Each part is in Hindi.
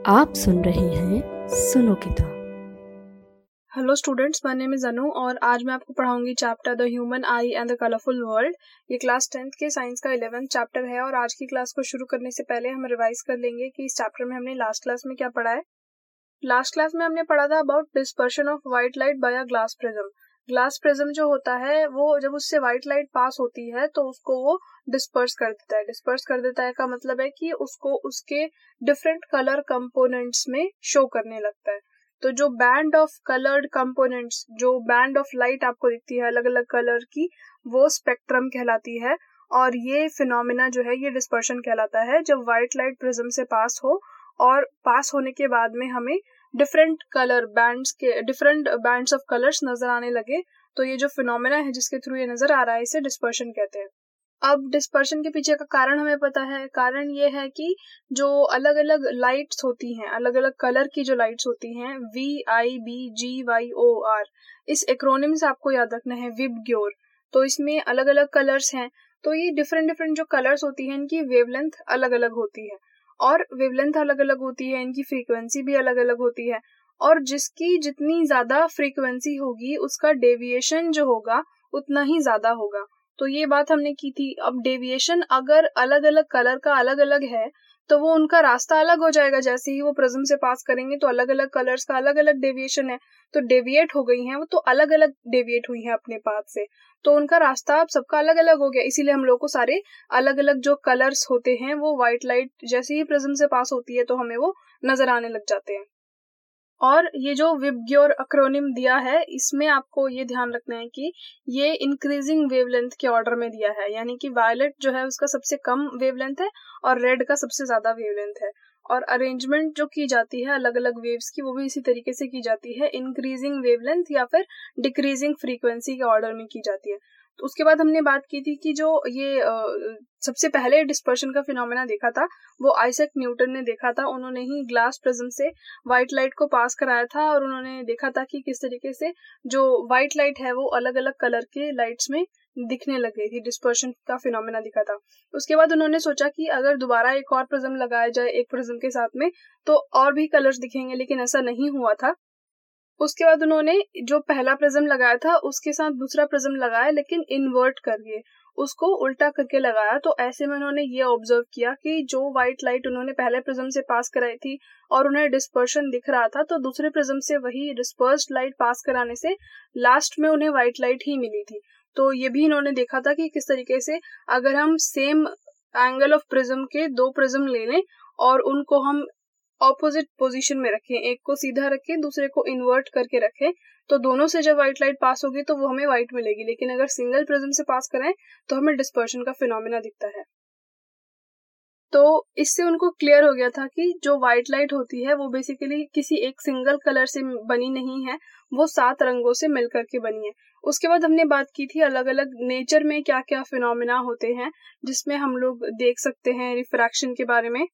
आप सुन रहे हैं सुनो किताब। Hello students, my name is Anu और आज मैं आपको पढ़ाऊंगी chapter the human eye and the colourful world. ये क्लास 10th के साइंस का 11th चैप्टर है और आज की क्लास को शुरू करने से पहले हम रिवाइज कर लेंगे कि इस चैप्टर में हमने लास्ट क्लास में क्या पढ़ा है। लास्ट क्लास में हमने पढ़ा था about dispersion of white light by a glass prism. Glass prism जो होता है वो जब उससे व्हाइट लाइट पास होती है तो उसको वो डिस्पर्स कर देता है। डिस्पर्स कर देता है का मतलब है कि उसको उसके डिफरेंट कलर कंपोनेंट्स में शो करने लगता है। तो जो बैंड ऑफ कलर्ड कंपोनेंट्स, जो बैंड ऑफ लाइट आपको दिखती है अलग अलग कलर की, वो स्पेक्ट्रम कहलाती है। और ये फिनोमिना जो है ये डिस्पर्शन कहलाता है जब व्हाइट लाइट प्रिज्म से पास हो और पास होने के बाद में हमें डिफरेंट कलर बैंड्स के डिफरेंट बैंड्स ऑफ कलर्स नजर आने लगे। तो ये जो फिनोमिना है जिसके थ्रू ये नजर आ रहा है इसे डिस्पर्शन कहते हैं। अब डिस्पर्शन के पीछे का कारण हमें पता है। कारण ये है कि जो अलग अलग लाइट्स होती हैं, अलग अलग कलर की जो लाइट्स होती हैं, VIBGYOR, इस एक्रोनिम से आपको याद रखना है विबग्योर। तो इसमें अलग अलग कलर्स हैं। तो ये डिफरेंट डिफरेंट जो कलर्स होती हैं इनकी वेवलेंथ अलग अलग होती है और वेवलेंथ अलग अलग होती है, इनकी फ्रीक्वेंसी भी अलग अलग होती है। और जिसकी जितनी ज्यादा फ्रीक्वेंसी होगी उसका डेविएशन जो होगा उतना ही ज्यादा होगा। तो ये बात हमने की थी। अब डेविएशन अगर अलग अलग कलर का अलग अलग है तो वो उनका रास्ता अलग हो जाएगा। जैसे ही वो प्रिज्म से पास करेंगे तो अलग अलग कलर्स का अलग अलग डेविएशन है, तो डेविएट हो गई हैं वो, तो अलग अलग डेविएट हुई हैं अपने पाथ से, तो उनका रास्ता अब सबका अलग अलग हो गया। इसीलिए हम लोग को सारे अलग अलग जो कलर्स होते हैं वो व्हाइट लाइट जैसे ही प्रिज्म से पास होती है तो हमें वो नजर आने लग जाते हैं। और ये जो विबग्योर एक्रोनिम दिया है इसमें आपको ये ध्यान रखना है कि ये इंक्रीजिंग वेवलेंथ के ऑर्डर में दिया है, यानी कि वायलेट जो है उसका सबसे कम वेवलेंथ है और रेड का सबसे ज्यादा वेवलेंथ है। और अरेंजमेंट जो की जाती है अलग अलग वेव्स की वो भी इसी तरीके से की जाती है, इंक्रीजिंग वेवलेंथ या फिर डिक्रीजिंग फ्रीक्वेंसी के ऑर्डर में की जाती है। तो उसके बाद हमने बात की थी कि जो ये सबसे पहले डिस्पर्शन का फिनोमेना देखा था वो आइजैक न्यूटन ने देखा था। उन्होंने ही ग्लास प्रिज्म से व्हाइट लाइट को पास कराया था और उन्होंने देखा था कि किस तरीके से जो व्हाइट लाइट है वो अलग अलग कलर के लाइट्स में दिखने लग गई थी। डिस्पर्शन का फिनोमेना दिखा था। उसके बाद उन्होंने सोचा कि अगर दोबारा एक और प्रिज्म लगाया जाए एक प्रिज्म के साथ में तो और भी कलर्स दिखेंगे, लेकिन ऐसा नहीं हुआ था। उसके बाद उन्होंने जो पहला प्रिज्म लगाया था उसके साथ दूसरा प्रिज्म लगाया, लेकिन इन्वर्ट करके उसको उल्टा करके लगाया। तो ऐसे में उन्होंने ये ऑब्जर्व किया कि जो व्हाइट लाइट उन्होंने पहले प्रिज्म से पास कराई थी और उन्हें डिस्पर्शन दिख रहा था, तो दूसरे प्रिज्म से वही डिस्पर्स्ड लाइट पास कराने से लास्ट में उन्हें व्हाइट लाइट ही मिली थी। तो ये भी इन्होंने देखा था कि किस तरीके से अगर हम सेम एंगल ऑफ प्रिज्म के दो प्रिज्म ले लें और उनको हम ऑपोजिट पोजीशन में रखें, एक को सीधा रखें दूसरे को इन्वर्ट करके रखें, तो दोनों से जब व्हाइट लाइट पास होगी तो वो हमें व्हाइट मिलेगी। लेकिन अगर सिंगल प्रिज्म से पास कराएं तो हमें डिस्पर्शन का फिनोमेना दिखता है। तो इससे उनको क्लियर हो गया था कि जो व्हाइट लाइट होती है वो बेसिकली किसी एक सिंगल कलर से बनी नहीं है, वो 7 रंगों से मिलकर के बनी है। उसके बाद हमने बात की थी अलग अलग नेचर में क्या क्या फिनोमेना होते हैं जिसमें हम लोग देख सकते हैं रिफ्रैक्शन के बारे में।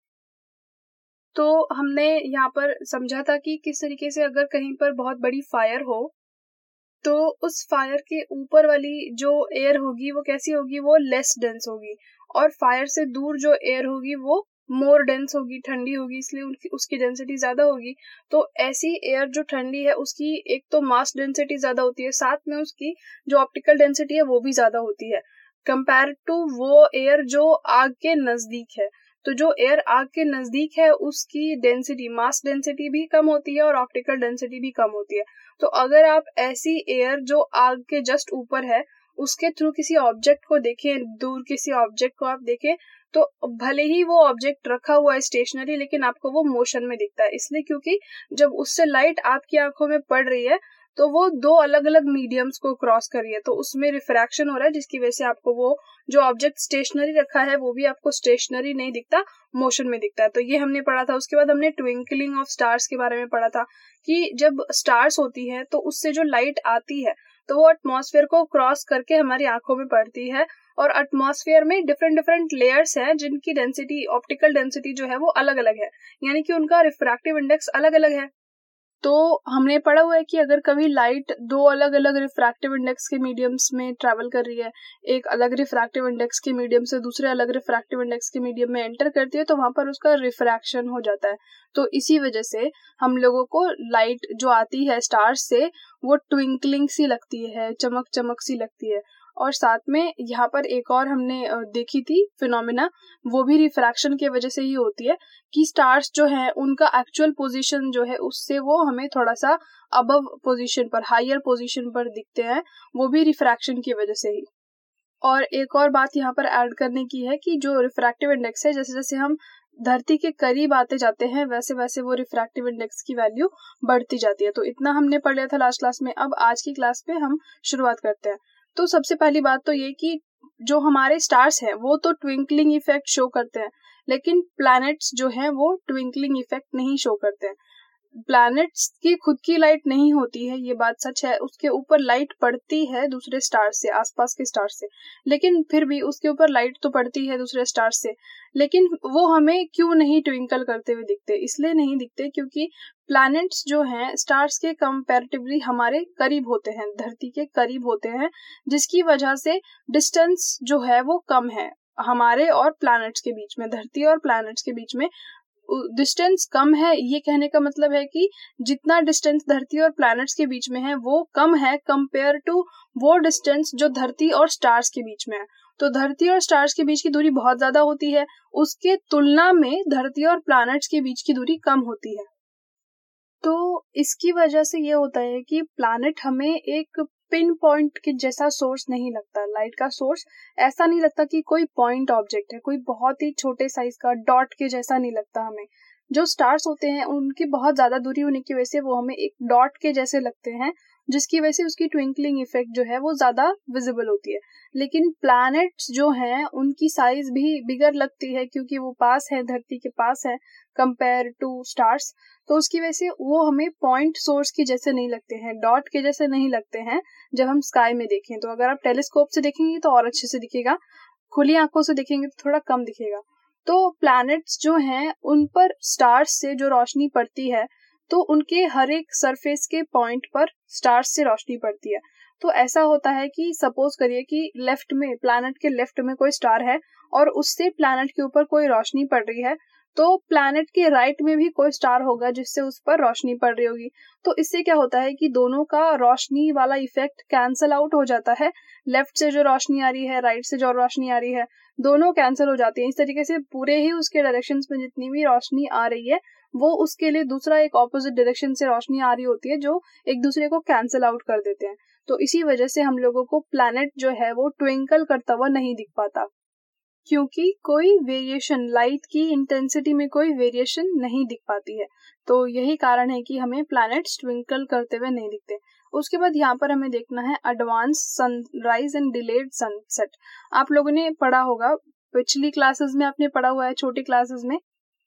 तो हमने यहाँ पर समझा था कि किस तरीके से अगर कहीं पर बहुत बड़ी फायर हो तो उस फायर के ऊपर वाली जो एयर होगी वो कैसी होगी, वो लेस डेंस होगी, और फायर से दूर जो एयर होगी वो मोर डेंस होगी, ठंडी होगी, इसलिए उसकी डेंसिटी ज्यादा होगी। तो ऐसी एयर जो ठंडी है उसकी एक तो मास डेंसिटी ज्यादा होती है, साथ में उसकी जो ऑप्टिकल डेंसिटी है वो भी ज्यादा होती है कंपेयर टू वो एयर जो आग के नजदीक है। तो जो एयर आग के नजदीक है उसकी डेंसिटी, मास डेंसिटी भी कम होती है और ऑप्टिकल डेंसिटी भी कम होती है। तो अगर आप ऐसी एयर जो आग के जस्ट ऊपर है उसके थ्रू किसी ऑब्जेक्ट को देखें, दूर किसी ऑब्जेक्ट को आप देखें, तो भले ही वो ऑब्जेक्ट रखा हुआ है स्टेशनरी लेकिन आपको वो मोशन में दिखता है। इसलिए क्योंकि जब उससे लाइट आपकी आंखों में पड़ रही है तो वो दो अलग अलग मीडियम्स को क्रॉस कर रही है, तो उसमें रिफ्रैक्शन हो रहा है जिसकी वजह से आपको वो जो ऑब्जेक्ट स्टेशनरी रखा है वो भी आपको स्टेशनरी नहीं दिखता, मोशन में दिखता है। तो ये हमने पढ़ा था। उसके बाद हमने ट्विंकलिंग ऑफ स्टार्स के बारे में पढ़ा था कि जब स्टार्स होती है तो उससे जो लाइट आती है तो वो एटमॉस्फेयर को क्रॉस करके हमारी आंखों में पड़ती है, और एटमॉस्फेयर में डिफरेंट डिफरेंट लेयर्स हैं जिनकी डेंसिटी, ऑप्टिकल डेंसिटी जो है वो अलग अलग है, यानी कि उनका रिफ्रैक्टिव इंडेक्स अलग अलग है। तो हमने पढ़ा हुआ है कि अगर कभी लाइट दो अलग अलग रिफ्रैक्टिव इंडेक्स के मीडियम्स में ट्रैवल कर रही है, एक अलग रिफ्रैक्टिव इंडेक्स के मीडियम से दूसरे अलग रिफ्रैक्टिव इंडेक्स के मीडियम में एंटर करती है, तो वहां पर उसका रिफ्रैक्शन हो जाता है। तो इसी वजह से हम लोगों को लाइट जो आती है स्टार्स से वो ट्विंकलिंग सी लगती है, चमक चमक सी लगती है। और साथ में यहाँ पर एक और हमने देखी थी फिनोमिना, वो भी रिफ्रैक्शन की वजह से ही होती है कि स्टार्स जो है उनका एक्चुअल पोजीशन जो है उससे वो हमें थोड़ा सा अबव पोजीशन पर, हायर पोजीशन पर दिखते हैं, वो भी रिफ्रैक्शन की वजह से ही। और एक और बात यहाँ पर ऐड करने की है कि जो रिफ्रैक्टिव इंडेक्स है, जैसे जैसे हम धरती के करीब आते जाते हैं वैसे वैसे वो रिफ्रैक्टिव इंडेक्स की वैल्यू बढ़ती जाती है। तो इतना हमने पढ़ लिया था लास्ट क्लास में। अब आज की क्लास में हम शुरुआत करते हैं। तो सबसे पहली बात तो ये कि जो हमारे स्टार्स हैं वो तो ट्विंकलिंग इफेक्ट शो करते हैं, लेकिन प्लैनेट्स जो हैं वो ट्विंकलिंग इफेक्ट नहीं शो करते हैं। प्लैनेट्स की खुद की लाइट नहीं होती है, ये बात सच है, उसके ऊपर लाइट पड़ती है दूसरे स्टार से, आसपास के स्टार से, लेकिन फिर भी उसके ऊपर लाइट तो पड़ती है दूसरे स्टार से, लेकिन वो हमें क्यों नहीं ट्विंकल करते हुए दिखते? इसलिए नहीं दिखते क्योंकि प्लैनेट्स जो हैं स्टार्स के कंपैरेटिवली हमारे करीब होते हैं, धरती के करीब होते हैं, जिसकी वजह से डिस्टेंस जो है वो कम है हमारे और प्लैनेट्स के बीच में। धरती और प्लैनेट्स के बीच में डिस्टेंस कम है, ये कहने का मतलब है कि जितना डिस्टेंस धरती और प्लैनेट्स के बीच में है वो कम है कंपेयर टू वो डिस्टेंस जो धरती और स्टार्स के बीच में है। तो धरती और स्टार्स के बीच की दूरी बहुत ज्यादा होती है, उसके तुलना में धरती और प्लैनेट्स के बीच की दूरी कम होती है। तो इसकी वजह से ये होता है कि प्लैनेट हमें एक पिन पॉइंट के जैसा सोर्स नहीं लगता, लाइट का सोर्स ऐसा नहीं लगता कि कोई पॉइंट ऑब्जेक्ट है, कोई बहुत ही छोटे साइज का डॉट के जैसा नहीं लगता हमें। जो स्टार्स होते हैं उनकी बहुत ज्यादा दूरी होने की वजह से वो हमें एक डॉट के जैसे लगते हैं, जिसकी वजह से उसकी ट्विंकलिंग इफेक्ट जो है वो ज्यादा विजिबल होती है। लेकिन प्लैनेट्स जो हैं उनकी साइज भी बिगर लगती है क्योंकि वो पास है, धरती के पास है कंपेयर टू स्टार्स। तो उसकी वजह से वो हमें पॉइंट सोर्स के जैसे नहीं लगते हैं, डॉट के जैसे नहीं लगते हैं जब हम स्काई में देखें। तो अगर आप टेलीस्कोप से देखेंगे तो और अच्छे से दिखेगा, खुली आंखों से देखेंगे तो थोड़ा कम दिखेगा। तो प्लैनेट्स जो हैं उन पर स्टार्स से जो रोशनी पड़ती है तो उनके हर एक सरफेस के पॉइंट पर स्टार्स से रोशनी पड़ती है। तो ऐसा होता है कि सपोज करिए कि लेफ्ट में, प्लैनेट के लेफ्ट में कोई स्टार है और उससे प्लैनेट के ऊपर कोई रोशनी पड़ रही है, तो प्लैनेट के राइट में भी कोई स्टार होगा जिससे उस पर रोशनी पड़ रही होगी। तो इससे क्या होता है कि दोनों का रोशनी वाला इफेक्ट कैंसल आउट हो जाता है। लेफ्ट से जो रोशनी आ रही है, राइट से जो रोशनी आ रही है, दोनों कैंसिल हो जाती है। इस तरीके से पूरे ही उसके डायरेक्शंस में जितनी भी रोशनी आ रही है वो उसके लिए दूसरा एक ऑपोजिट डायरेक्शन से रोशनी आ रही होती है जो एक दूसरे को कैंसिल आउट कर देते हैं। तो इसी वजह से हम लोगों को प्लैनेट जो है वो ट्विंकल करता हुआ नहीं दिख पाता, क्योंकि कोई वेरिएशन, लाइट की इंटेंसिटी में कोई वेरिएशन नहीं दिख पाती है। तो यही कारण है कि हमें प्लैनेट्स ट्विंकल करते हुए नहीं दिखते। उसके बाद यहाँ पर हमें देखना है advance sunrise and delayed sunset. आप लोगों ने पढ़ा होगा, पिछली क्लासेस में आपने पढ़ा हुआ है, छोटी क्लासेस में,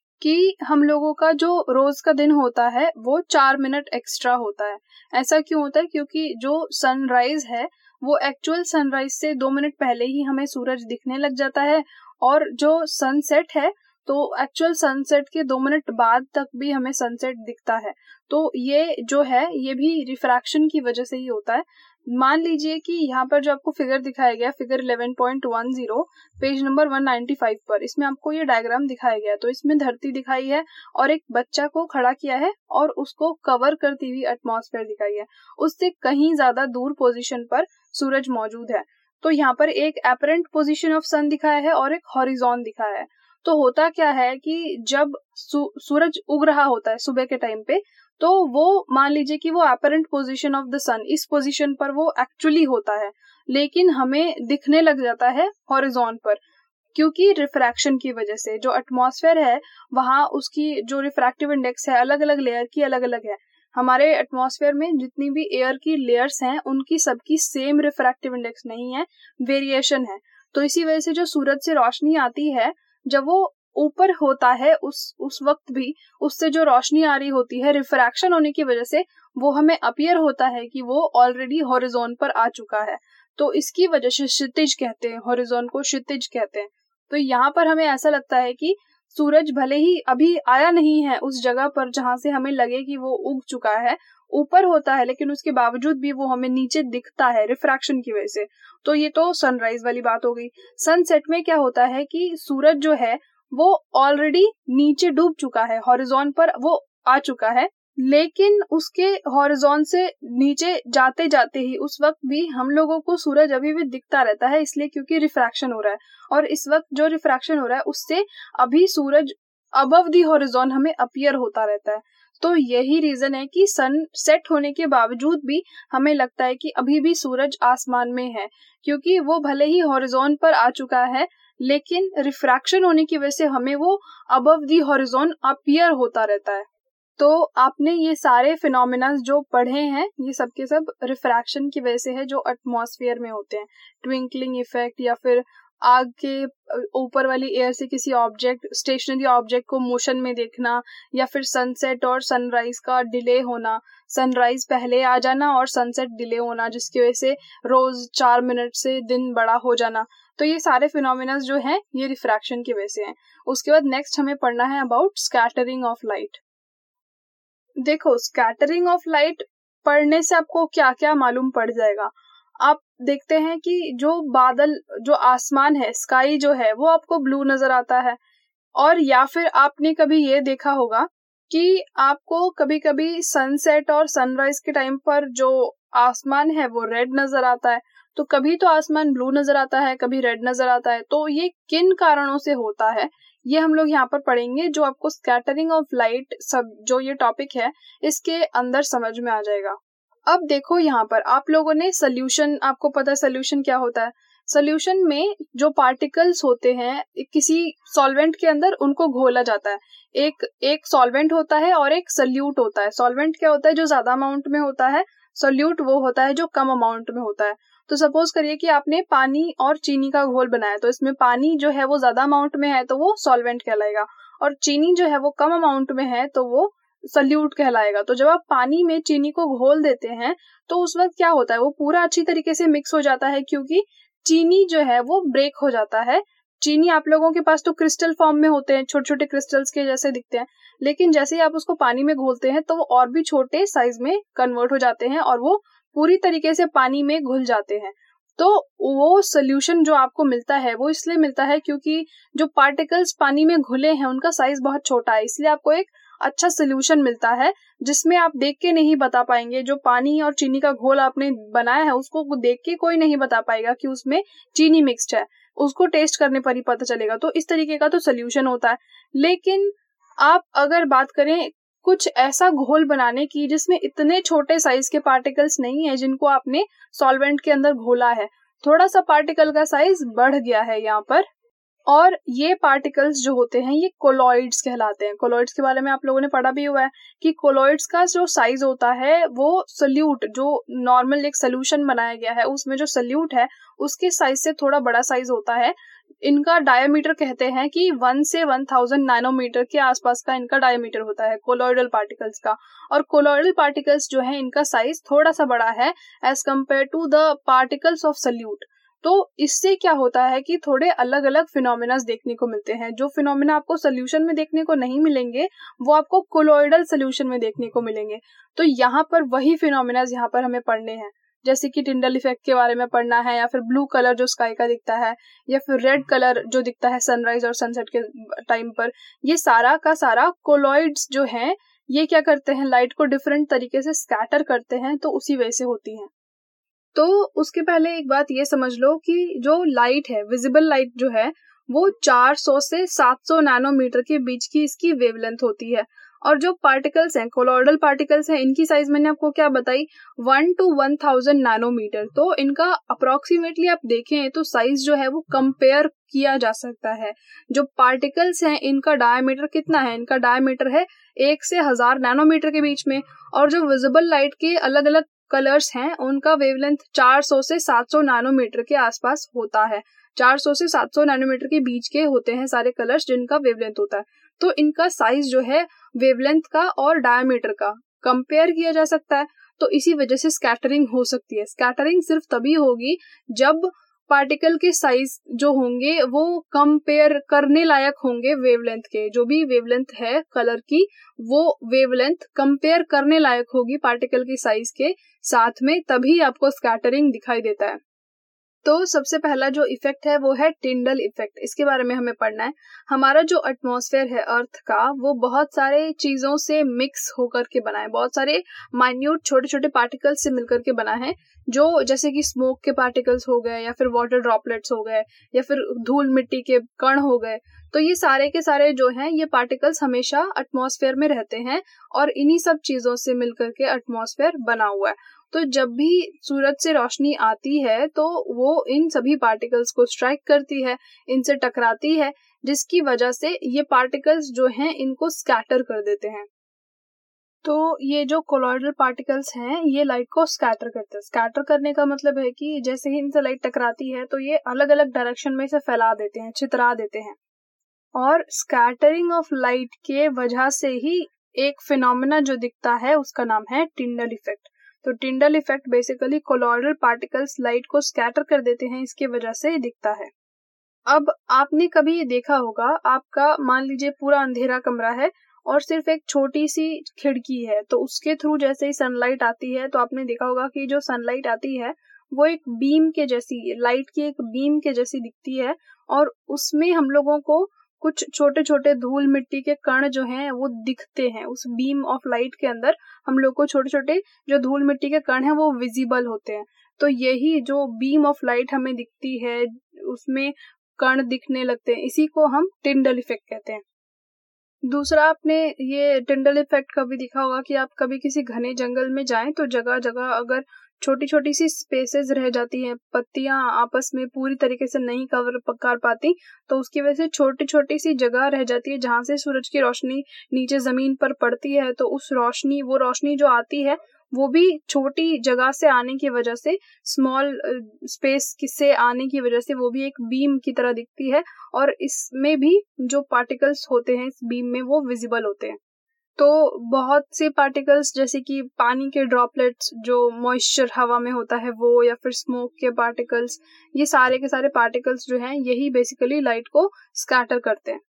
कि हम लोगों का जो रोज का दिन होता है वो 4 मिनट एक्स्ट्रा होता है। ऐसा क्यों होता है? क्योंकि जो सनराइज है वो एक्चुअल सनराइज से 2 मिनट पहले ही हमें सूरज दिखने लग जाता है, और जो सनसेट है तो एक्चुअल सनसेट के 2 मिनट बाद तक भी हमें सनसेट दिखता है। तो ये जो है ये भी रिफ्रैक्शन की वजह से ही होता है। मान लीजिए कि यहाँ पर जो आपको फिगर दिखाया गया, फिगर 11.10 पेज नंबर 195 पर, इसमें आपको ये डायग्राम दिखाया गया। तो इसमें धरती दिखाई है और एक बच्चा को खड़ा किया है और उसको कवर करती हुई एटमॉस्फेयर दिखाई है। उससे कहीं ज्यादा दूर पोजीशन पर सूरज मौजूद है। तो यहाँ पर एक एपरेंट पोजीशन ऑफ सन दिखाया है और एक हॉरिजॉन दिखाया है। तो होता क्या है कि जब सूरज उग रहा होता है सुबह के टाइम पे, तो वो मान लीजिए कि वो apparent position of the sun, इस पोजीशन पर वो एक्चुअली होता है, लेकिन हमें दिखने लग जाता है हॉरिजॉन पर, क्योंकि रिफ्रैक्शन की वजह से जो एटमॉस्फेयर है वहां उसकी जो रिफ्रैक्टिव इंडेक्स है अलग अलग लेयर की अलग अलग है। हमारे एटमॉस्फेयर में जितनी भी एयर की लेयर्स हैं उनकी सबकी सेम रिफ्रैक्टिव इंडेक्स नहीं है, वेरिएशन है। तो इसी वजह से जो सूरज से रोशनी आती है, जब वो ऊपर होता है उस वक्त भी उससे जो रोशनी आ रही होती है, रिफ्रैक्शन होने की वजह से वो हमें अपीयर होता है कि वो ऑलरेडी हॉरिजॉन पर आ चुका है। तो इसकी वजह से क्षितिज कहते हैं, हॉरिजॉन को क्षितिज कहते हैं। तो यहाँ पर हमें ऐसा लगता है कि सूरज भले ही अभी आया नहीं है उस जगह पर जहां से हमें लगे कि वो उग चुका है, ऊपर होता है, लेकिन उसके बावजूद भी वो हमें नीचे दिखता है रिफ्रैक्शन की वजह से। तो ये तो सनराइज वाली बात हो गई। सनसेट में क्या होता है कि सूरज जो है वो ऑलरेडी नीचे डूब चुका है, हॉरिजॉन पर वो आ चुका है, लेकिन उसके हॉरिजॉन से नीचे जाते जाते ही उस वक्त भी हम लोगों को सूरज अभी भी दिखता रहता है, इसलिए क्योंकि रिफ्रैक्शन हो रहा है। और इस वक्त जो रिफ्रैक्शन हो रहा है उससे अभी सूरज अबव दी हॉरिजॉन हमें अपीयर होता रहता है। तो यही रीजन है कि सन सेट होने के बावजूद भी हमें लगता है कि अभी भी सूरज आसमान में है, क्योंकि वो भले ही हॉरिजॉन पर आ चुका है, लेकिन रिफ्रैक्शन होने की वजह से हमें वो अबव दी हॉरिजॉन अपीयर होता रहता है। तो आपने ये सारे फिनोमिना जो पढ़े हैं ये सब के सब रिफ्रैक्शन की वजह से है, जो एटमॉस्फेयर में होते हैं। ट्विंकलिंग इफेक्ट, या फिर आग के ऊपर वाली एयर से किसी ऑब्जेक्ट, स्टेशनरी ऑब्जेक्ट को मोशन में देखना, या फिर सनसेट और सनराइज का डिले होना, सनराइज पहले आ जाना और सनसेट डिले होना, जिसकी वजह से रोज 4 मिनट से दिन बड़ा हो जाना। तो ये सारे फिनोमिना जो हैं ये रिफ्रैक्शन की वजह से हैं। उसके बाद नेक्स्ट हमें पढ़ना है अबाउट स्कैटरिंग ऑफ लाइट। देखो, स्कैटरिंग ऑफ लाइट पढ़ने से आपको क्या क्या मालूम पड़ जाएगा। आप देखते हैं कि जो बादल, जो आसमान है, स्काई जो है वो आपको ब्लू नजर आता है, और या फिर आपने कभी ये देखा होगा कि आपको कभी कभी सनसेट और सनराइज के टाइम पर जो आसमान है वो रेड नजर आता है। तो कभी तो आसमान ब्लू नजर आता है, कभी रेड नजर आता है। तो ये किन कारणों से होता है ये हम लोग यहाँ पर पढ़ेंगे, जो आपको स्कैटरिंग ऑफ लाइट सब जो ये टॉपिक है इसके अंदर समझ में आ जाएगा। अब देखो, यहाँ पर आप लोगों ने सोल्यूशन, आपको पता है सोल्यूशन क्या होता है। सोल्यूशन में जो पार्टिकल्स होते हैं किसी सॉल्वेंट के अंदर, उनको घोला जाता है। एक सॉल्वेंट होता है और एक सोल्यूट होता है। सॉल्वेंट क्या होता है, जो ज्यादा अमाउंट में होता है। सोल्यूट वो होता है जो कम अमाउंट में होता है। तो सपोज करिए कि आपने पानी और चीनी का घोल बनाया, तो इसमें पानी जो है वो ज्यादा अमाउंट में है तो वो सॉल्वेंट कहलाएगा, और चीनी जो है वो कम अमाउंट में है तो वो सोल्यूट कहलाएगा। तो जब आप पानी में चीनी को घोल देते हैं तो उस वक्त क्या होता है, वो पूरा अच्छी तरीके से मिक्स हो जाता है, क्योंकि चीनी जो है वो ब्रेक हो जाता है। चीनी आप लोगों के पास तो क्रिस्टल फॉर्म में होते हैं, छोटे छोटे क्रिस्टल्स के जैसे दिखते हैं, लेकिन जैसे ही आप उसको पानी में घोलते हैं तो वो और भी छोटे साइज में कन्वर्ट हो जाते हैं और वो पूरी तरीके से पानी में घुल जाते हैं। तो वो सोल्यूशन जो आपको मिलता है वो इसलिए मिलता है क्योंकि जो पार्टिकल्स पानी में घुले हैं उनका साइज बहुत छोटा है, इसलिए आपको एक अच्छा सोल्यूशन मिलता है जिसमें आप देख के नहीं बता पाएंगे। जो पानी और चीनी का घोल आपने बनाया है उसको देख के कोई नहीं बता पाएगा कि उसमें चीनी मिक्स्ड है, उसको टेस्ट करने पर ही पता चलेगा। तो इस तरीके का तो सोल्यूशन होता है। लेकिन आप अगर बात करें कुछ ऐसा घोल बनाने की जिसमें इतने छोटे साइज के पार्टिकल्स नहीं है जिनको आपने सॉल्वेंट के अंदर घोला है, थोड़ा सा पार्टिकल का साइज बढ़ गया है यहाँ पर, और ये पार्टिकल्स जो होते हैं ये कोलॉइड्स कहलाते हैं। कोलॉइड्स के बारे में आप लोगों ने पढ़ा भी हुआ है कि कोलॉइड्स का जो साइज होता है वो सोल्यूट, जो नॉर्मल एक सोल्यूशन बनाया गया है उसमें जो सोल्यूट है उसके साइज से थोड़ा बड़ा साइज होता है। इनका डायमीटर कहते हैं कि 1 से 1000 नैनोमीटर के आसपास का इनका डायमीटर होता है कोलॉइडल पार्टिकल्स का। और कोलॉइडल पार्टिकल्स जो है इनका साइज थोड़ा सा बड़ा है as compare to the particles of solute. तो इससे क्या होता है कि थोड़े अलग अलग फिनोमिना देखने को मिलते हैं। जो फिनोमिना आपको सोल्यूशन में देखने को नहीं मिलेंगे वो आपको कोलॉइडल सोल्यूशन में देखने को मिलेंगे। तो यहाँ पर वही फिनोमिना यहाँ पर हमें पढ़ने हैं, जैसे कि टिंडल इफेक्ट के बारे में पढ़ना है, या फिर ब्लू कलर जो स्काई का दिखता है, या फिर रेड कलर जो दिखता है सनराइज और सनसेट के टाइम पर। ये सारा का सारा कोलॉइड्स जो हैं ये क्या करते हैं, लाइट को डिफरेंट तरीके से स्कैटर करते हैं, तो उसी वजह से होती हैं। तो उसके पहले एक बात ये समझ लो कि जो लाइट है, विजिबल लाइट जो है वो 400 से 700 नैनोमीटर के बीच की इसकी वेवलेंथ होती है। और जो पार्टिकल्स हैं, कोलॉइडल पार्टिकल्स हैं, इनकी साइज मैंने आपको क्या बताई, 1 to 1000 नैनोमीटर। तो इनका अप्रोक्सीमेटली आप देखें तो साइज जो है वो कंपेयर किया जा सकता है। जो पार्टिकल्स हैं इनका डायमीटर कितना है, इनका डायमीटर है 1 से 1000 नैनोमीटर के बीच में। और जो विजिबल लाइट के अलग अलग कलर्स हैं उनका वेवलेंथ 400 से 700 नैनोमीटर के आसपास होता है। 400 से 700 नैनोमीटर के बीच के होते हैं सारे कलर्स जिनका वेवलेंथ होता है। तो इनका साइज जो है वेवलेंथ का और डायमीटर का कंपेयर किया जा सकता है। तो इसी वजह से स्कैटरिंग हो सकती है। स्कैटरिंग सिर्फ तभी होगी जब पार्टिकल के साइज जो होंगे वो कंपेयर करने लायक होंगे वेवलेंथ के। जो भी वेवलेंथ है कलर की, वो वेवलेंथ कंपेयर करने लायक होगी पार्टिकल के साइज के साथ में, तभी आपको स्कैटरिंग दिखाई देता है। तो सबसे पहला जो इफेक्ट है वो है टिंडल इफेक्ट। इसके बारे में हमें पढ़ना है। हमारा जो एटमॉस्फेयर है अर्थ का, वो बहुत सारे चीजों से मिक्स होकर के बना है, बहुत सारे माइन्यूट छोटे छोटे पार्टिकल्स से मिलकर के बना है, जो जैसे कि स्मोक के पार्टिकल्स हो गए, या फिर वाटर ड्रॉपलेट्स हो गए, या फिर धूल मिट्टी के कण हो गए। तो ये सारे के सारे जो हैं ये पार्टिकल्स हमेशा एटमॉस्फेयर में रहते हैं, और इन्हीं सब चीजों से मिलकर के एटमॉस्फेयर बना हुआ है। तो जब भी सूरज से रोशनी आती है तो वो इन सभी पार्टिकल्स को स्ट्राइक करती है, इनसे टकराती है, जिसकी वजह से ये पार्टिकल्स जो हैं इनको स्कैटर कर देते हैं। तो ये जो कोलॉइडल पार्टिकल्स हैं ये लाइट को स्कैटर करते हैं। स्कैटर करने का मतलब है कि जैसे ही इनसे लाइट टकराती है तो ये अलग अलग डायरेक्शन में इसे फैला देते हैं, छितरा देते हैं। और स्कैटरिंग ऑफ लाइट के वजह से ही एक फिनोमेना जो दिखता है उसका नाम है टिंडल इफेक्ट। तो Tyndall effect basically colloidal particles light को स्कैटर कर देते हैं, इसके वजह से दिखता है। अब आपने कभी देखा होगा, आपका मान लीजिए पूरा अंधेरा कमरा है और सिर्फ एक छोटी सी खिड़की है, तो उसके थ्रू जैसे ही सनलाइट आती है तो आपने देखा होगा कि जो सनलाइट आती है वो एक बीम के जैसी, लाइट की एक बीम के जैसी दिखती है, और उसमें हम लोगों को कुछ छोटे छोटे धूल मिट्टी के कण जो हैं वो दिखते हैं। उस बीम ऑफ लाइट के अंदर हम लोग को छोटे छोटे जो धूल मिट्टी के कण हैं वो विजिबल होते हैं। तो यही जो बीम ऑफ लाइट हमें दिखती है, उसमें कण दिखने लगते हैं, इसी को हम टिंडल इफेक्ट कहते हैं। दूसरा, आपने ये टिंडल इफेक्ट कभी दिखा होगा कि आप कभी किसी घने जंगल में जाएं तो जगह जगह अगर छोटी छोटी सी स्पेसेस रह जाती हैं, पत्तियां आपस में पूरी तरीके से नहीं कवर कर पाती, तो उसकी वजह से छोटी छोटी सी जगह रह जाती है जहां से सूरज की रोशनी नीचे जमीन पर पड़ती है। तो उस वो रोशनी जो आती है वो भी छोटी जगह से आने की वजह से, स्मॉल स्पेस से आने की वजह से वो भी एक बीम की तरह दिखती है, और इसमें भी जो पार्टिकल्स होते हैं इस बीम में वो विजिबल होते हैं। तो बहुत से पार्टिकल्स जैसे कि पानी के ड्रॉपलेट्स, जो मॉइस्चर हवा में होता है वो, या फिर स्मोक के पार्टिकल्स, ये सारे के सारे पार्टिकल्स जो हैं यही बेसिकली लाइट को स्कैटर करते हैं।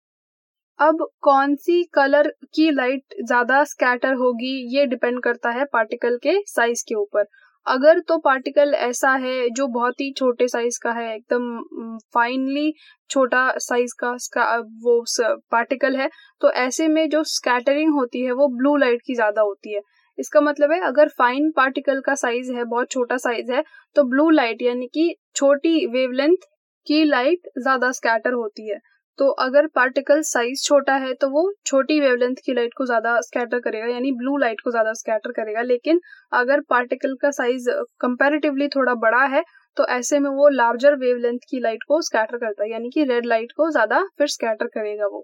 अब कौन सी कलर की लाइट ज्यादा स्कैटर होगी ये डिपेंड करता है पार्टिकल के साइज के ऊपर। अगर तो पार्टिकल ऐसा है जो बहुत ही छोटे साइज का है, एकदम फाइनली छोटा साइज का वो पार्टिकल है, तो ऐसे में जो स्कैटरिंग होती है वो ब्लू लाइट की ज्यादा होती है। इसका मतलब है अगर फाइन पार्टिकल का साइज है, बहुत छोटा साइज है, तो ब्लू लाइट यानी कि छोटी वेवलेंथ की लाइट ज्यादा स्कैटर होती है। तो अगर पार्टिकल साइज छोटा है तो वो छोटी वेवलेंथ की लाइट को ज्यादा स्कैटर करेगा, यानी ब्लू लाइट को ज्यादा स्कैटर करेगा। लेकिन अगर पार्टिकल का साइज कंपैरेटिवली थोड़ा बड़ा है तो ऐसे में वो लार्जर वेवलेंथ की लाइट को स्कैटर करता है, यानी कि रेड लाइट को ज्यादा फिर स्कैटर करेगा वो।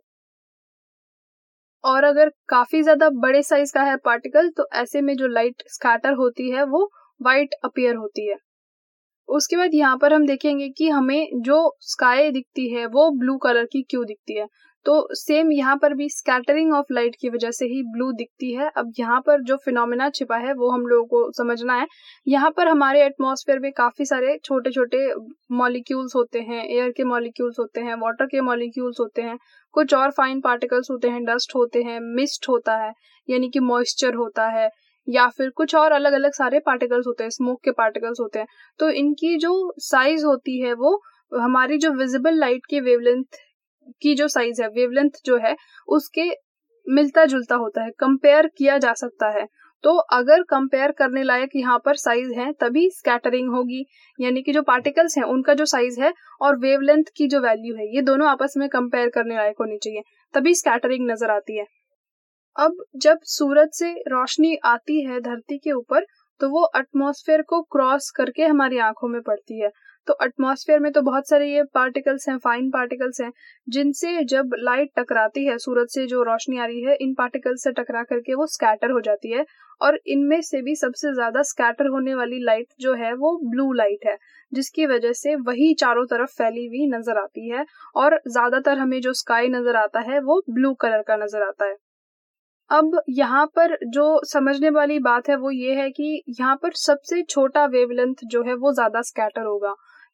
और अगर काफी ज्यादा बड़े साइज का है पार्टिकल तो ऐसे में जो लाइट स्कैटर होती है वो व्हाइट अपीयर होती है। उसके बाद यहाँ पर हम देखेंगे कि हमें जो स्काई दिखती है वो ब्लू कलर की क्यों दिखती है। तो सेम यहाँ पर भी स्कैटरिंग ऑफ लाइट की वजह से ही ब्लू दिखती है। अब यहाँ पर जो फिनोमेना छिपा है वो हम लोगों को समझना है। यहाँ पर हमारे एटमॉस्फेयर में काफी सारे छोटे छोटे मॉलिक्यूल्स होते हैं, एयर के मॉलिक्यूल्स होते हैं, वाटर के मॉलिक्यूल्स होते हैं, कुछ और फाइन पार्टिकल्स होते हैं, डस्ट होते हैं, मिस्ट होता है यानी कि मॉइस्चर होता है, या फिर कुछ और अलग अलग सारे पार्टिकल्स होते हैं, स्मोक के पार्टिकल्स होते हैं। तो इनकी जो साइज होती है वो हमारी जो विजिबल लाइट की वेवलेंथ की जो साइज है, वेवलेंथ जो है उसके मिलता जुलता होता है, कंपेयर किया जा सकता है। तो अगर कंपेयर करने लायक यहाँ पर साइज है तभी स्कैटरिंग होगी, यानी कि जो पार्टिकल्स हैं उनका जो साइज है और वेवलेंथ की जो वैल्यू है ये दोनों आपस में कंपेयर करने लायक होनी चाहिए, तभी स्कैटरिंग नजर आती है। अब जब सूरज से रोशनी आती है धरती के ऊपर तो वो एटमॉस्फेयर को क्रॉस करके हमारी आंखों में पड़ती है। तो एटमॉस्फेयर में तो बहुत सारे ये पार्टिकल्स हैं, फाइन पार्टिकल्स हैं, जिनसे जब लाइट टकराती है, सूरज से जो रोशनी आ रही है इन पार्टिकल्स से टकरा करके वो स्कैटर हो जाती है। और इनमें से भी सबसे ज्यादा स्कैटर होने वाली लाइट जो है वो ब्लू लाइट है, जिसकी वजह से वही चारों तरफ फैली हुई नजर आती है, और ज्यादातर हमें जो स्काई नजर आता है वो ब्लू कलर का नजर आता है। अब यहाँ पर जो समझने वाली बात है वो ये है कि यहाँ पर सबसे छोटा वेवलेंथ जो है वो ज्यादा स्कैटर होगा,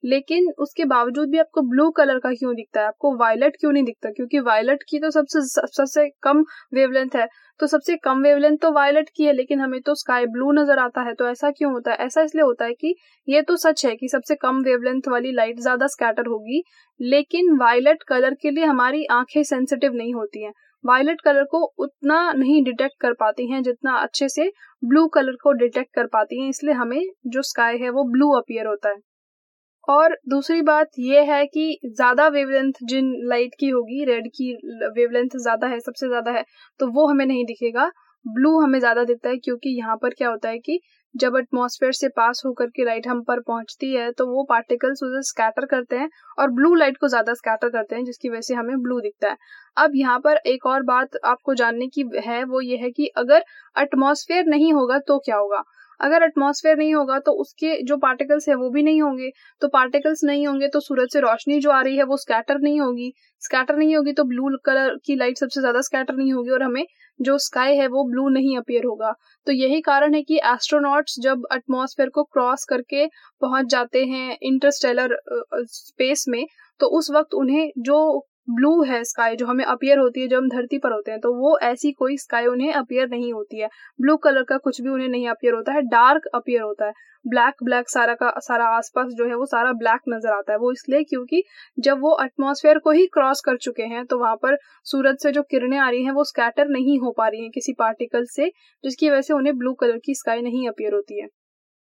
लेकिन उसके बावजूद भी आपको ब्लू कलर का क्यों दिखता है, आपको वायलेट क्यों नहीं दिखता? क्योंकि वायलेट की तो सबसे कम वेवलेंथ है, तो सबसे कम वेवलेंथ तो वायलेट की है, लेकिन हमें तो स्काई ब्लू नजर आता है। तो ऐसा क्यों होता है? ऐसा इसलिए होता है कि ये तो सच है कि सबसे कम वेवलेंथ वाली लाइट ज्यादा स्कैटर होगी, लेकिन वायलेट कलर के लिए हमारी आंखें सेंसिटिव नहीं होती हैं। वायलेट कलर को उतना नहीं डिटेक्ट कर पाती हैं जितना अच्छे से ब्लू कलर को डिटेक्ट कर पाती हैं, इसलिए हमें जो स्काई है वो ब्लू अपीयर होता है। और दूसरी बात यह है कि ज्यादा वेवलेंथ जिन लाइट की होगी, रेड की वेवलेंथ ज्यादा है, सबसे ज्यादा है, तो वो हमें नहीं दिखेगा, ब्लू हमें ज्यादा दिखता है। क्योंकि यहाँ पर क्या होता है कि जब एटमॉस्फेयर से पास होकर के लाइट हम पर पहुंचती है तो वो पार्टिकल्स उसे स्कैटर करते हैं और ब्लू लाइट को ज्यादा स्कैटर करते हैं, जिसकी वजह से हमें ब्लू दिखता है। अब यहाँ पर एक और बात आपको जानने की है, वो ये है कि अगर एटमॉस्फेयर नहीं होगा तो क्या होगा। अगर एटमॉस्फेयर नहीं होगा तो उसके जो पार्टिकल्स है वो भी नहीं होंगे, तो पार्टिकल्स नहीं होंगे तो सूरज से रोशनी जो आ रही है वो स्कैटर नहीं होगी, स्कैटर नहीं होगी तो ब्लू कलर की लाइट सबसे ज्यादा स्कैटर नहीं होगी और हमें जो स्काई है वो ब्लू नहीं अपीयर होगा। तो यही कारण है कि एस्ट्रोनॉट्स जब एटमॉस्फेयर को क्रॉस करके पहुंच जाते हैं इंटरस्टेलर स्पेस में, तो उस वक्त उन्हें जो ब्लू है स्काई जो हमें अपीयर होती है जब हम धरती पर होते हैं, तो वो ऐसी कोई स्काई उन्हें अपीयर नहीं होती है। ब्लू कलर का कुछ भी उन्हें नहीं अपीयर होता है, डार्क अपीयर होता है। ब्लैक ब्लैक सारा का सारा आसपास जो है वो सारा ब्लैक नजर आता है। वो इसलिए क्योंकि जब वो एटमॉस्फेयर को ही क्रॉस कर चुके हैं तो वहां पर सूरज से जो किरणें आ रही हैं वो स्कैटर नहीं हो पा रही हैं किसी पार्टिकल से, जिसकी वजह से उन्हें ब्लू कलर की स्काई नहीं अपीयर होती है।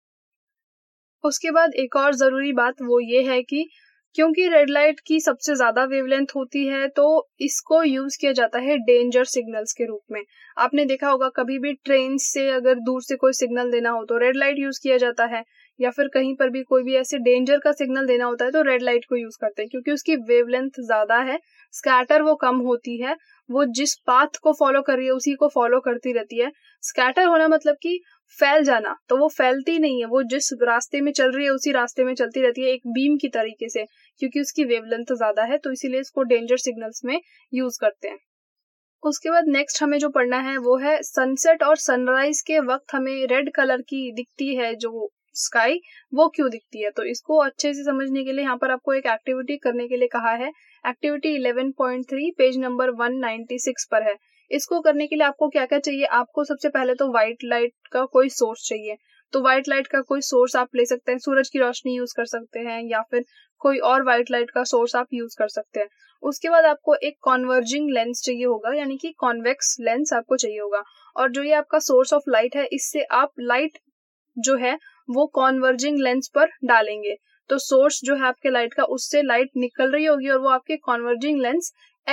उसके बाद एक और जरूरी बात वो ये है कि क्योंकि रेड लाइट की सबसे ज्यादा वेवलेंथ होती है तो इसको यूज किया जाता है डेंजर सिग्नल्स के रूप में। आपने देखा होगा कभी भी ट्रेन से अगर दूर से कोई सिग्नल देना हो तो रेड लाइट यूज किया जाता है, या फिर कहीं पर भी कोई भी ऐसे डेंजर का सिग्नल देना होता है तो रेड लाइट को यूज करते हैं, क्योंकि उसकी वेवलेंथ ज्यादा है, स्कैटर वो कम होती है, वो जिस पाथ को फॉलो कर रही है उसी को फॉलो करती रहती है। स्कैटर होना मतलब कि फैल जाना, तो वो फैलती नहीं है, वो जिस रास्ते में चल रही है उसी रास्ते में चलती रहती है, एक बीम की तरीके से, क्योंकि उसकी वेवलेंथ ज्यादा है, तो इसीलिए इसको डेंजर सिग्नल्स में यूज करते हैं। उसके बाद नेक्स्ट हमें जो पढ़ना है वो है सनसेट और सनराइज के वक्त हमें रेड कलर की दिखती है जो स्काई, वो क्यों दिखती है। तो इसको अच्छे से समझने के लिए यहाँ पर आपको एक एक्टिविटी करने के लिए कहा है। एक्टिविटी 11.3 पेज नंबर 196 पर है। इसको करने के लिए आपको क्या क्या चाहिए, आपको सबसे पहले तो व्हाइट लाइट का कोई सोर्स चाहिए। तो व्हाइट लाइट का कोई सोर्स आप ले सकते हैं, सूरज की रोशनी यूज कर सकते हैं या फिर कोई और व्हाइट लाइट का सोर्स आप यूज कर सकते हैं। उसके बाद आपको एक कॉन्वर्जिंग लेंस चाहिए होगा, यानी कि कॉन्वेक्स लेंस आपको चाहिए होगा। और जो ये आपका सोर्स ऑफ लाइट है, इससे आप लाइट जो है वो कॉन्वर्जिंग लेंस पर डालेंगे। तो सोर्स जो है आपके लाइट का, उससे लाइट निकल रही होगी और वो आपके कॉन्वर्जिंग लेंस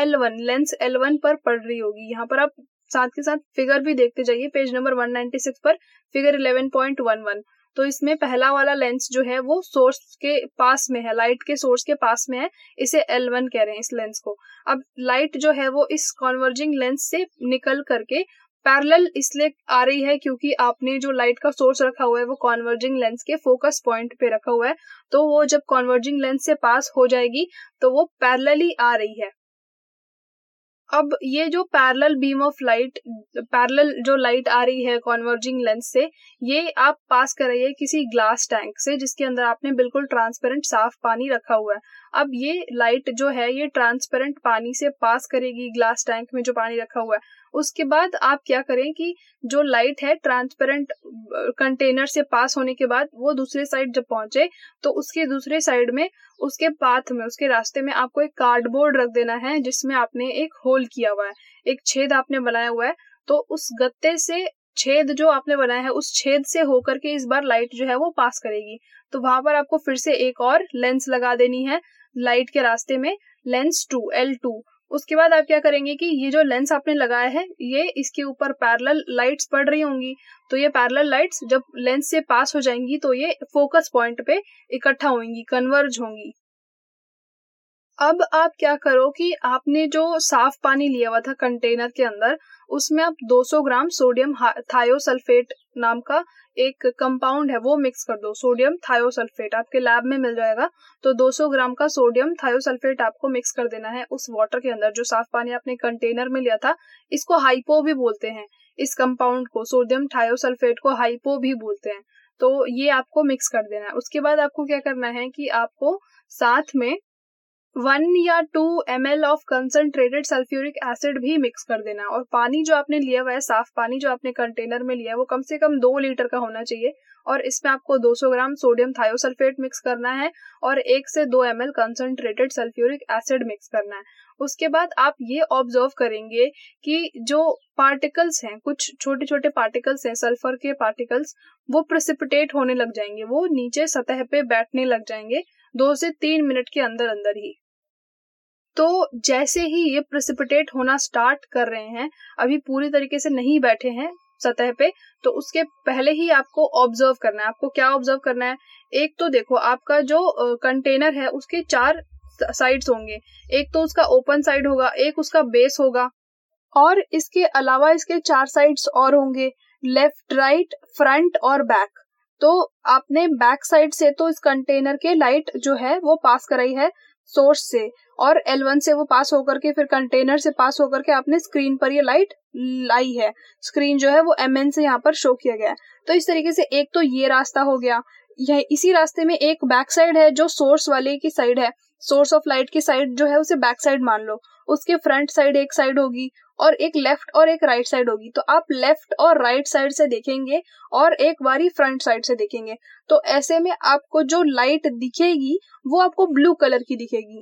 L1 पर पड़ रही होगी। यहाँ पर आप साथ के साथ फिगर भी देखते जाइए, पेज नंबर 196 पर फिगर 11.11। तो इसमें पहला वाला लेंस जो है वो सोर्स के पास में है, लाइट के सोर्स के पास में है, इसे L1 कह रहे हैं इस लेंस को। अब लाइट जो है वो इस कॉन्वर्जिंग लेंस से निकल करके पैरेलल इसलिए आ रही है क्योंकि आपने जो लाइट का सोर्स रखा हुआ है वो कॉन्वर्जिंग लेंस के फोकस पॉइंट पे रखा हुआ है, तो वो जब कॉन्वर्जिंग लेंस से पास हो जाएगी तो वो पैरेलली आ रही है। अब ये जो parallel beam of light, parallel जो लाइट आ रही है कॉन्वर्जिंग लेंस से, ये आप पास कर रही है किसी ग्लास टैंक से जिसके अंदर आपने बिल्कुल ट्रांसपेरेंट साफ पानी रखा हुआ है। अब ये लाइट जो है ये ट्रांसपेरेंट पानी से पास करेगी ग्लास टैंक में जो पानी रखा हुआ है। उसके बाद आप क्या करें कि जो लाइट है ट्रांसपेरेंट कंटेनर से पास होने के बाद वो दूसरे साइड जब पहुंचे तो उसके दूसरे साइड में, उसके पाथ में, उसके रास्ते में आपको एक कार्डबोर्ड रख देना है जिसमें आपने एक होल किया हुआ है, एक छेद आपने बनाया हुआ है। तो उस गत्ते से छेद जो आपने बनाया है उस छेद से होकर के इस बार लाइट जो है वो पास करेगी। तो वहां पर आपको फिर से एक और लेंस लगा देनी है लाइट के रास्ते में, लेंस 2 L2। उसके बाद आप क्या करेंगे कि ये जो लेंस आपने लगाया है ये इसके ऊपर पैरेलल लाइट्स पड़ रही होंगी, तो ये पैरेलल लाइट्स जब लेंस से पास हो जाएंगी तो ये फोकस पॉइंट पे इकट्ठा होंगी, कन्वर्ज होंगी। अब आप क्या करो कि आपने जो साफ पानी लिया हुआ था कंटेनर के अंदर, उसमें आप 200 ग्राम सोडियम थायोसल्फेट नाम का एक कंपाउंड है वो मिक्स कर दो। सोडियम थायोसल्फेट आपके लैब में मिल जाएगा। तो 200 ग्राम का सोडियम थायोसल्फेट आपको मिक्स कर देना है उस वाटर के अंदर जो साफ पानी आपने कंटेनर में लिया था। इसको हाइपो भी बोलते हैं, इस कंपाउंड को, सोडियम थायोसल्फेट को हाइपो भी बोलते हैं। तो ये आपको मिक्स कर देना है। उसके बाद आपको क्या करना है कि आपको साथ में 1 या 2 ml of concentrated sulphuric acid भी मिक्स कर देना है। और पानी जो आपने लिया हुआ है, साफ पानी जो आपने कंटेनर में लिया है, वो कम से कम 2 लीटर का होना चाहिए। और इसमें आपको 200 ग्राम सोडियम थायोसल्फेट मिक्स करना है और 1 से 2 ml concentrated sulphuric acid mix करना है। उसके बाद आप ये ऑब्जर्व करेंगे कि जो पार्टिकल्स हैं, कुछ छोटे छोटे पार्टिकल्स हैं, सल्फर के पार्टिकल्स, वो प्रेसिपिटेट होने लग जाएंगे, वो नीचे सतह पे बैठने लग जाएंगे 2 से 3 मिनट के अंदर अंदर ही। तो जैसे ही ये प्रेसिपिटेट होना स्टार्ट कर रहे हैं, अभी पूरी तरीके से नहीं बैठे हैं सतह पे, तो उसके पहले ही आपको ऑब्जर्व करना है। आपको क्या ऑब्जर्व करना है? एक तो देखो, आपका जो कंटेनर है उसके 4 साइड्स होंगे। एक तो उसका ओपन साइड होगा, एक उसका बेस होगा, और इसके अलावा इसके 4 साइड्स और होंगे, लेफ्ट, राइट, फ्रंट और बैक। तो आपने बैक साइड से तो इस कंटेनर के लाइट जो है वो पास कराई है सोर्स से, और L1 से वो पास होकर के फिर कंटेनर से पास होकर के आपने स्क्रीन पर ये लाइट लाई है। स्क्रीन जो है वो MN से यहाँ पर शो किया गया है। तो इस तरीके से एक तो ये रास्ता हो गया। यह इसी रास्ते में एक बैक साइड है जो सोर्स वाले की साइड है, सोर्स ऑफ लाइट की साइड जो है उसे बैक साइड मान लो। उसके फ्रंट साइड एक साइड होगी और एक लेफ्ट और एक राइट साइड होगी। तो आप लेफ्ट और राइट साइड से देखेंगे और एक बारी फ्रंट साइड से देखेंगे। तो ऐसे में आपको जो लाइट दिखेगी वो आपको ब्लू कलर की दिखेगी।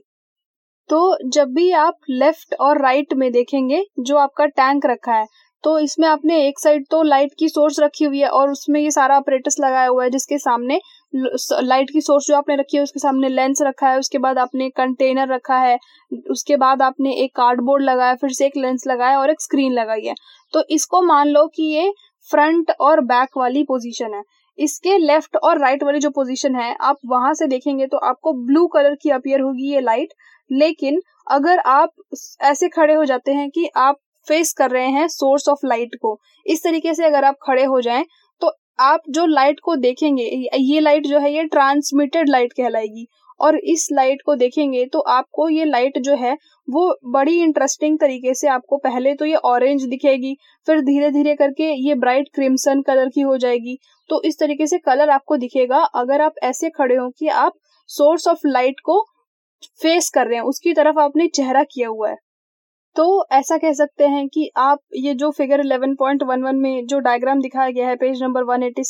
तो जब भी आप लेफ्ट और राइट में देखेंगे जो आपका टैंक रखा है, तो इसमें आपने एक साइड तो लाइट की सोर्स रखी हुई है और उसमें ये सारा अपरेटस लगाया हुआ है, जिसके सामने लाइट की सोर्स जो आपने रखी है उसके सामने लेंस रखा है, उसके बाद आपने कंटेनर रखा है, उसके बाद आपने एक कार्डबोर्ड लगाया, फिर से एक लेंस लगाया और एक स्क्रीन लगाई है। तो इसको मान लो कि ये फ्रंट और बैक वाली पोजीशन है। इसके लेफ्ट और राइट वाली जो पोजीशन है, आप वहां से देखेंगे तो आपको ब्लू कलर की अपीयर होगी ये लाइट। लेकिन अगर आप ऐसे खड़े हो जाते हैं कि आप फेस कर रहे हैं सोर्स ऑफ लाइट को, इस तरीके से अगर आप खड़े हो जाएं, तो आप जो लाइट को देखेंगे, ये लाइट जो है ये ट्रांसमिटेड लाइट कहलाएगी। और इस लाइट को देखेंगे तो आपको ये लाइट जो है वो बड़ी इंटरेस्टिंग तरीके से, आपको पहले तो ये ऑरेंज दिखेगी, फिर धीरे धीरे करके ये ब्राइट क्रिम्सन कलर की हो जाएगी। तो इस तरीके से कलर आपको दिखेगा अगर आप ऐसे खड़े हो कि आप सोर्स ऑफ लाइट को फेस कर रहे हैं, उसकी तरफ आपने चेहरा किया हुआ है। तो ऐसा कह सकते हैं कि आप ये जो फिगर 11.11 में जो डायग्राम दिखाया गया है पेज नंबर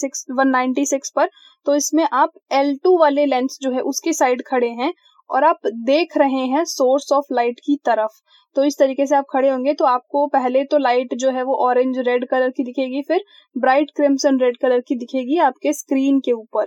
196 पर, तो इसमें आप L2 वाले लेंस जो है उसकी साइड खड़े हैं और आप देख रहे हैं सोर्स ऑफ लाइट की तरफ। तो इस तरीके से आप खड़े होंगे तो आपको पहले तो लाइट जो है वो ऑरेंज रेड कलर की दिखेगी, फिर ब्राइट क्रिम्सन रेड कलर की दिखेगी आपके स्क्रीन के ऊपर।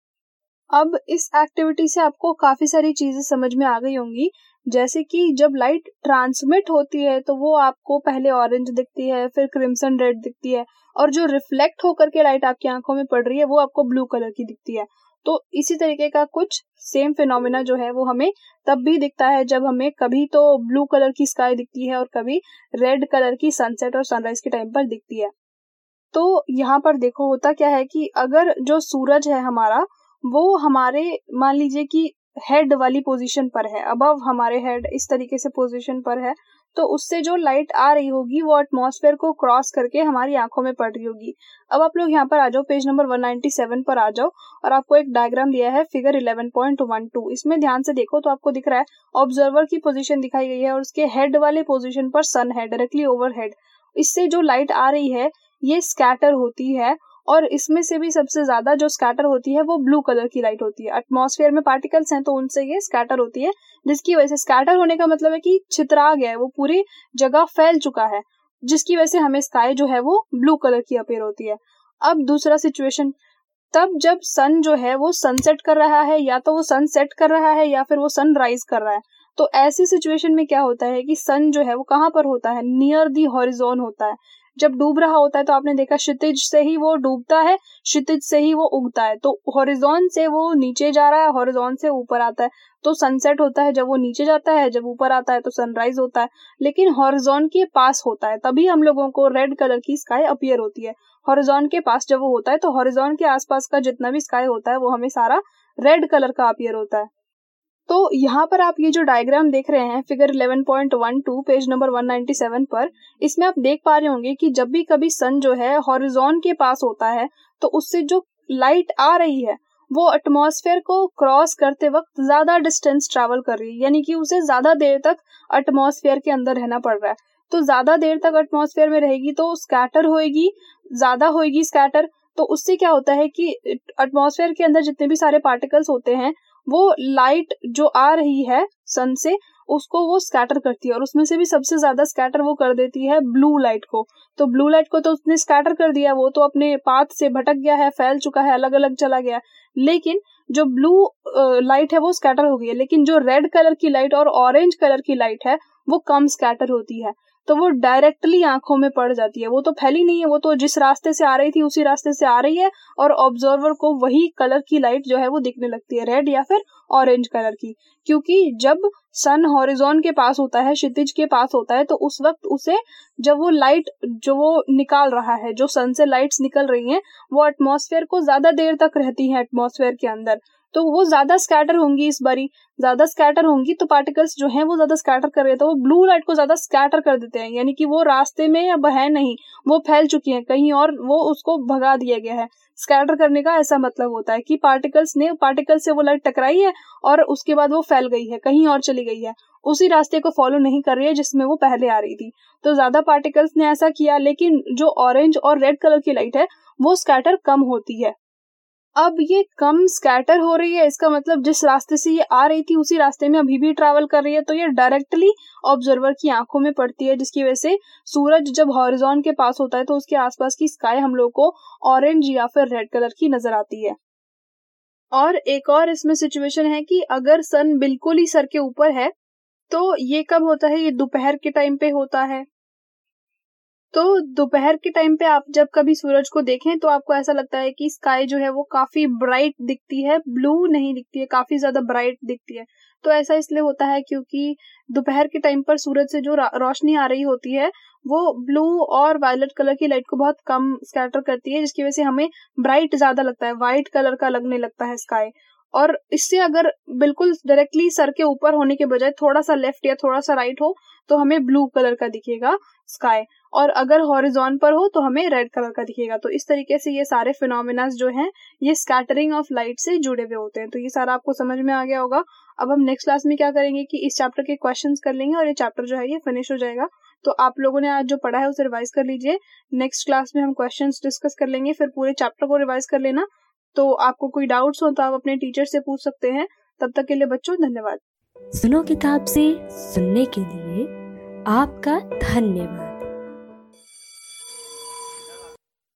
अब इस एक्टिविटी से आपको काफी सारी चीजें समझ में आ गई होंगी, जैसे कि जब लाइट ट्रांसमिट होती है तो वो आपको पहले ऑरेंज दिखती है, फिर क्रिम्सन रेड दिखती है, और जो रिफ्लेक्ट होकर के लाइट आपकी आंखों में पड़ रही है वो आपको ब्लू कलर की दिखती है। तो इसी तरीके का कुछ सेम फिनोमेना जो है वो हमें तब भी दिखता है जब हमें कभी तो ब्लू कलर की स्काई दिखती है और कभी रेड कलर की सनसेट और सनराइज के टाइम पर दिखती है। तो यहाँ पर देखो होता क्या है कि अगर जो सूरज है हमारा, वो हमारे मान लीजिए कि हेड वाली पोजीशन पर है, अबव हमारे हेड इस तरीके से पोजीशन पर है, तो उससे जो लाइट आ रही होगी वो एटमॉस्फेयर को क्रॉस करके हमारी आंखों में पड़ रही होगी। अब आप लोग यहाँ पर आ जाओ, पेज नंबर 197 पर आ जाओ, और आपको एक डायग्राम दिया है फिगर 11.12। इसमें ध्यान से देखो तो आपको दिख रहा है ऑब्जर्वर की पोजीशन दिखाई गई है और उसके हेड वाले पोजीशन पर सन है डायरेक्टली ओवरहेड। इससे जो लाइट आ रही है ये स्कैटर होती है, और इसमें से भी सबसे ज्यादा जो स्कैटर होती है वो ब्लू कलर की लाइट होती है। एटमॉस्फेयर में पार्टिकल्स हैं तो उनसे ये स्कैटर होती है, जिसकी वजह से स्कैटर होने का मतलब है कि छितरा गया है, वो पूरी जगह फैल चुका है, जिसकी वजह से हमें स्काई जो है वो ब्लू कलर की अपीयर होती है। अब दूसरा सिचुएशन, तब जब सन जो है वो सनसेट कर रहा है, या तो वो सन सेट कर रहा है या फिर वो सन राइज कर रहा है। तो ऐसी सिचुएशन में क्या होता है कि सन जो है वो कहाँ पर होता है, नियर दी हॉरिजॉन होता है। जब डूब रहा होता है तो आपने देखा क्षितिज से ही वो डूबता है, क्षितिज से ही वो उगता है। तो हॉरिजॉन से वो नीचे जा रहा है, हॉरिजॉन से ऊपर आता है, तो सनसेट होता है। जब वो नीचे जाता है, जब ऊपर आता है तो सनराइज होता है। लेकिन हॉरिजॉन के पास होता है तभी हम लोगों को रेड कलर की स्काई अपीयर होती है। हॉरिजॉन के पास जब वो होता है तो हॉरिजॉन के आसपास का जितना भी स्काई होता है वो हमें सारा रेड कलर का अपीयर होता है। तो यहाँ पर आप ये जो डायग्राम देख रहे हैं फिगर 11.12 पेज नंबर 197 पर, इसमें आप देख पा रहे होंगे कि जब भी कभी सन जो है हॉरिजॉन के पास होता है तो उससे जो लाइट आ रही है वो एटमॉस्फेयर को क्रॉस करते वक्त ज्यादा डिस्टेंस ट्रैवल कर रही है, यानी कि उसे ज्यादा देर तक एटमॉस्फेयर के अंदर रहना पड़ रहा है। तो ज्यादा देर तक एटमॉस्फेयर में रहेगी तो स्कैटर होएगी, ज्यादा होएगी स्कैटर। तो उससे क्या होता है कि एटमॉस्फेयर के अंदर जितने भी सारे पार्टिकल्स होते हैं वो लाइट जो आ रही है सन से उसको वो स्कैटर करती है, और उसमें से भी सबसे ज्यादा स्कैटर वो कर देती है ब्लू लाइट को। तो ब्लू लाइट को तो उसने स्कैटर कर दिया, वो तो अपने पाथ से भटक गया है, फैल चुका है, अलग अलग चला गया। लेकिन जो ब्लू लाइट है वो स्कैटर हो गई है, लेकिन जो रेड कलर की लाइट और ऑरेंज कलर की लाइट है वो कम स्कैटर होती है। तो वो डायरेक्टली आंखों में पड़ जाती है, वो तो फैली नहीं है, वो तो जिस रास्ते से आ रही थी उसी रास्ते से आ रही है, और ऑब्जर्वर को वही कलर की लाइट जो है वो दिखने लगती है, रेड या फिर ऑरेंज कलर की। क्योंकि जब सन हॉरिजॉन के पास होता है, क्षितिज के पास होता है, तो उस वक्त उसे जब वो लाइट जो वो निकाल रहा है, जो सन से लाइट्स निकल रही हैं, वो एटमॉस्फेयर को ज्यादा देर तक रहती है एटमॉस्फेयर के अंदर, तो वो ज्यादा स्कैटर होंगी। इस बारी ज्यादा स्कैटर होंगी तो पार्टिकल्स जो हैं वो ज्यादा स्कैटर कर रहे हैं, तो वो ब्लू लाइट को ज्यादा स्कैटर कर देते हैं, यानी कि वो रास्ते में अब है नहीं, वो फैल चुकी है कहीं और, वो उसको भगा दिया गया है। स्कैटर करने का ऐसा मतलब होता है कि पार्टिकल से वो लाइट टकराई है और उसके बाद वो फैल गई है, कहीं और चली गई है, उसी रास्ते को फॉलो नहीं कर रही है जिसमें वो पहले आ रही थी। तो ज्यादा पार्टिकल्स ने ऐसा किया, लेकिन जो ऑरेंज और रेड कलर की लाइट है वो स्कैटर कम होती है। अब ये कम स्कैटर हो रही है, इसका मतलब जिस रास्ते से ये आ रही थी उसी रास्ते में अभी भी ट्रैवल कर रही है, तो ये डायरेक्टली ऑब्जर्वर की आंखों में पड़ती है, जिसकी वजह से सूरज जब हॉरिजॉन के पास होता है तो उसके आसपास की स्काई हम लोग को ऑरेंज या फिर रेड कलर की नजर आती है। और एक और इसमें सिचुएशन है कि अगर सन बिल्कुल ही सर के ऊपर है तो ये कब होता है, ये दोपहर के टाइम पे होता है। तो दोपहर के टाइम पे आप जब कभी सूरज को देखें तो आपको ऐसा लगता है कि स्काई जो है वो काफी ब्राइट दिखती है, ब्लू नहीं दिखती है, काफी ज्यादा ब्राइट दिखती है। तो ऐसा इसलिए होता है क्योंकि दोपहर के टाइम पर सूरज से जो रोशनी आ रही होती है वो ब्लू और वायलेट कलर की लाइट को बहुत कम स्कैटर करती है, जिसकी वजह से हमें ब्राइट ज्यादा लगता है, व्हाइट कलर का लगने लगता है स्काई। और इससे अगर बिल्कुल डायरेक्टली सर के ऊपर होने के बजाय थोड़ा सा लेफ्ट या थोड़ा सा राइट हो तो हमें ब्लू कलर का दिखेगा स्काई, और अगर हॉरिजॉन पर हो तो हमें रेड कलर का दिखेगा। तो इस तरीके से ये सारे फिनोमेनास जो हैं ये स्कैटरिंग ऑफ लाइट से जुड़े हुए होते हैं। तो ये सारा आपको समझ में आ गया होगा। अब हम नेक्स्ट क्लास में क्या करेंगे कि इस चैप्टर के क्वेश्चंस कर लेंगे और ये चैप्टर जो है ये फिनिश हो जाएगा। तो आप लोगों ने आज जो पढ़ा है उसे रिवाइज कर लीजिए। नेक्स्ट क्लास में हम क्वेश्चंस डिस्कस कर लेंगे, फिर पूरे चैप्टर को रिवाइज कर लेना। तो आपको कोई डाउट्स हो तो आप अपने टीचर से पूछ सकते हैं। तब तक के लिए बच्चों धन्यवाद। सुनो किताब से सुनने के लिए आपका धन्यवाद।